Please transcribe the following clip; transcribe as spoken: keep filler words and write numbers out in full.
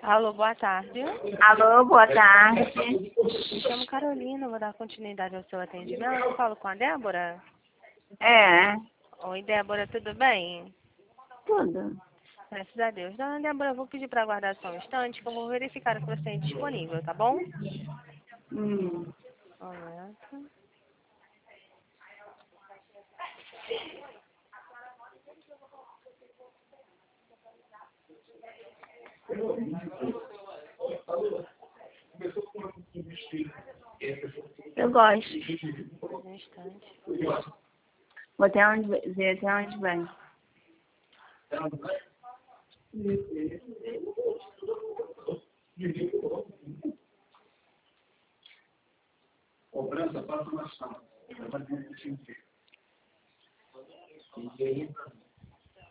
Alô, boa tarde. Alô, boa tarde. Me chamo Carolina, vou dar continuidade ao seu atendimento. Eu falo com a Débora? É, Oi, Débora, tudo bem? tudo. Graças a Deus. Dona Débora, eu vou pedir para aguardar só um instante que eu vou verificar que você é disponível, tá bom? Hum. Um momento. Eu gosto. Um instante. Vou até onde, ver até onde vai. Cobrança passa mais fácil.